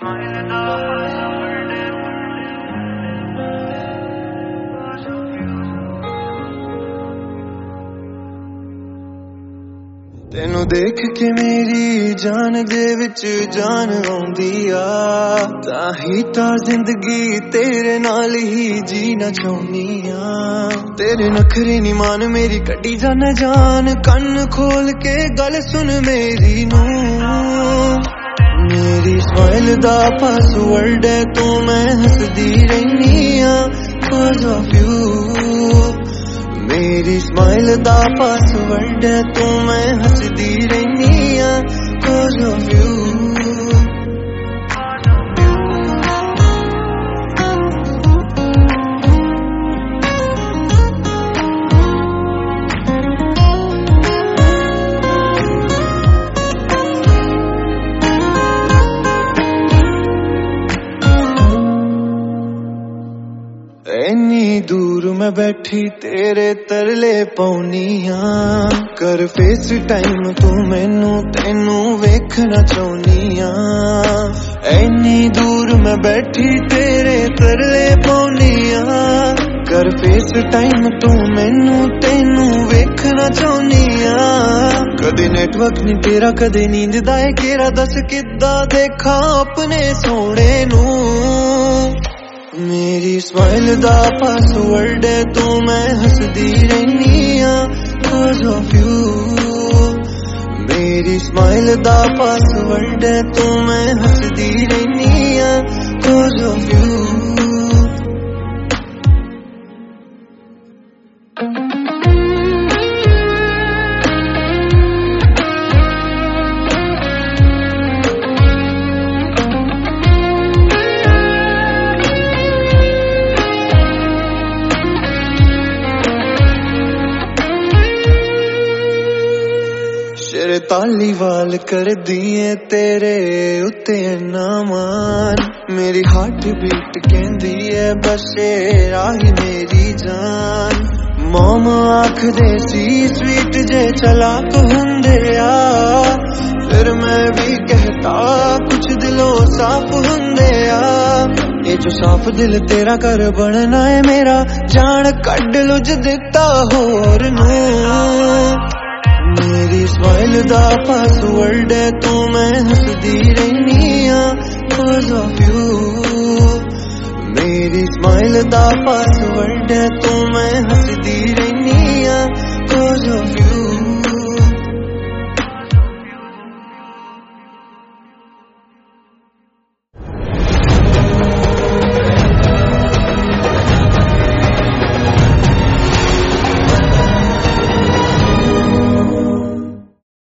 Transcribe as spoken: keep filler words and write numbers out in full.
तेनू देख के मेरी जान दे विच जान आउंदी आ ताही ता जिंदगी तेरे नाल ही जीना चाहुंदी आ तेरे नखरे नी मान मेरी कड्डी जाना जान कन्न खोल के गल सुन मेरी नू मेरी स्माइल दा पासवर्ड है तू मैं हसदी रहनी आ cause of you मेरी स्माइल दा पासवर्ड है तू मैं हसदी रहनी आ cause of you इन्नी दूर मैं बैठी तेरे तरले पाउनिया कर फेस टाइम तू मैनू तेनू वेखना चाहुनिया इन्नी दूर मैं बैठी तेरे तरले पाउनिया कर फेस टाइम तू मैनू तेनू वेखना चाहुनिया कदे नेटवर्क नी तेरा कदे नींद दा है केरा दस किद्दां देखा अपने सोने नू मेरी स्माइल दा पासवर्ड है तू मैं हसदी रहनी आ cause of you मेरी स्माइल दा पासवर्ड है तू मैं हसदी रहनी आ cause of you तालीवाल कर दिए तेरे उत्ते नामान मेरी हार्ट बीट कहंदी है बस राही मेरी जान मोम आख दे सी स्वीट जे चलाक हुंदे आ फिर मैं भी कहता कुछ दिलों साफ हुंदे आ ये जो साफ दिल तेरा कर बनना है मेरा जान कड लुझ दिता होर नू मेरी स्माइल दा पासवर्ड है तू मैं हसदी रहनी आ cause of you मेरी स्माइल दा पासवर्ड है तू मैं हसदी रहनी